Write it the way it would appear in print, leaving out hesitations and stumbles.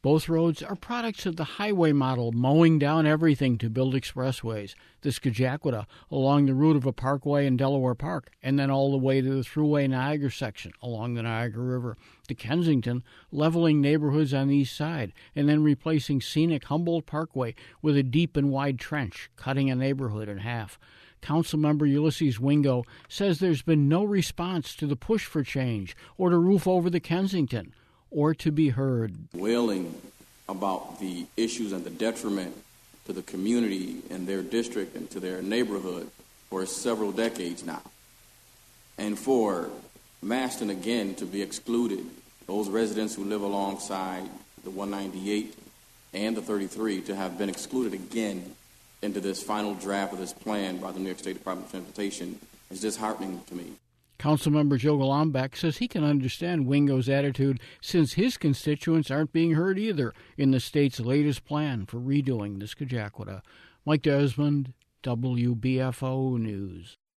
Both roads are products of the highway model, mowing down everything to build expressways. The Scajaquada along the route of a parkway in Delaware Park, and then all the way to the Thruway Niagara section along the Niagara River. To Kensington, leveling neighborhoods on the east side, and then replacing scenic Humboldt Parkway with a deep and wide trench, cutting a neighborhood in half. Councilmember Ulysses Wingo says there's been no response to the push for change or to roof over the Kensington, or to be heard. Wailing about the issues and the detriment to the community and their district and to their neighborhood for several decades now. And for Mashton again to be excluded, those residents who live alongside the 198 and the 33 to have been excluded again into this final draft of this plan by the New York State Department of Transportation is disheartening to me. Councilmember Joe Golombek says he can understand Wingo's attitude since his constituents aren't being heard either in the state's latest plan for redoing the Scajaquada. Mike Desmond, WBFO News.